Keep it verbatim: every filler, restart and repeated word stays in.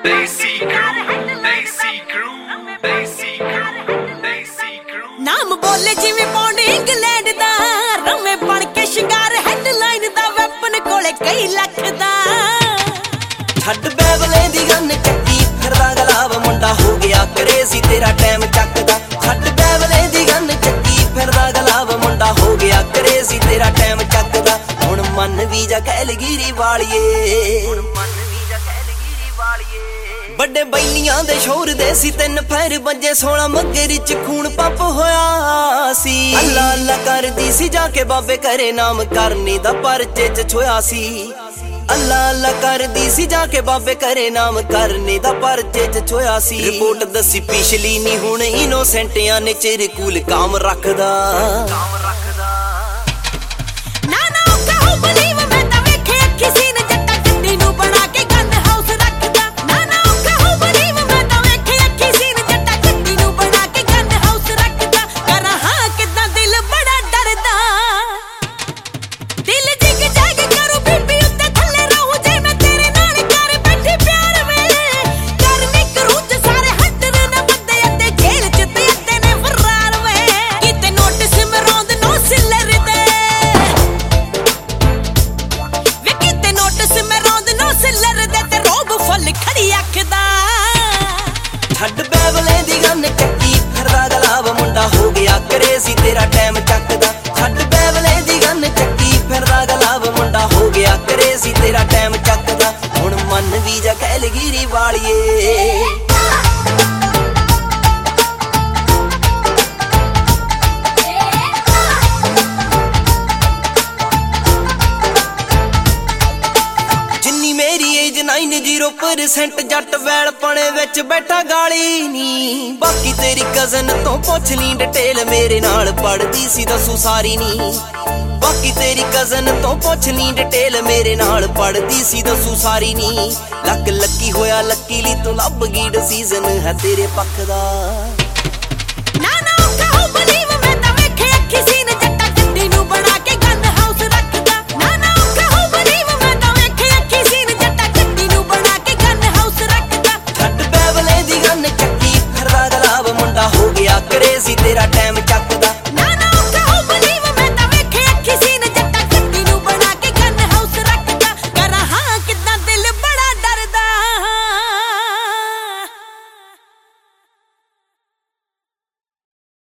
नाम बोले जिवें बॉन्ड इंग्लैंड दा रवे बन के शिंगार हेडलाइन दा वेपन कोले कई लख दा छड्ड बैबले दी गन चक्की फिरदा गलाब मुंडा हो गया क्रेजी तेरा टाइम चकदा छड्ड बैबले दी गन चक्की फिरदा गलाब मुंडा हो गया क्रेजी तेरा टाइम चकदा हुण मन वी जा कैलगिरी वालिए हुण मन वी जा कैलगिरी वालिए बड़े बैलियां दे शोर दे सी तीन पैर बजे सोलह मगरी च खून पंप होया सी अल्लाह अल्लाह करदी सी जाके बाबे करे नाम करनी दा परचे च छोया सी अल्लाह अल्लाह करदी सी जाके बाबे करे नाम करने दा परचे च छोया सी रिपोर्ट दसी पिछली नी हुण इनोसेंटियां ने चिर कूल काम रखदा काम रखदा ना ना कहो बलीव मैं ता वेखे अखी सीन जट्टा गड्डी नु बना के गन हाउस रखदा ना ना कहो बलीव मैं ता वेखे अखी सीन जट्टा गड्डी नु बना के गन हाउस रखदा कर हां किदा दिल बड़ा डरदा दिल जिग जाग करो बीबी उत्ते थल्ले रहूं जे मैं तेरे नाल कर बैठी प्यार वे करनी करूं जे सारे हटर ना बंदे अते जेल च ते अते ने फरार वे किते नोटिस मरौंद नो सिलर दे वे किते नोटिस मरौंद नो सिलर दे ते रोब फुल खड़ी अखदा छड्ड बैबले दी गन चक्की फिरदा गलाब मुंडा हो गया क्रेजी तेरा टाइम चकदा छड्ड बैबले दी गन चक्की फिरदा गलाब मुंडा हो गया क्रेजी तेरा टाइम चकदा हुण मन वी जा कैलगिरी वालिए नाइन जीरो परसेंट जट वैल पने विच बैठा गाली नी बाकी तेरी कजन तो पुछ ली डिटेल मेरे नाल पढ़दी सी दसू सारी नी बाकी तेरी कजन तो पुछ ली डिटेल मेरे नाल पढ़दी सी दसू सारी नी लक लकी होया लकी ली तो लब गई डिसीजन है तेरे पक्ष दा।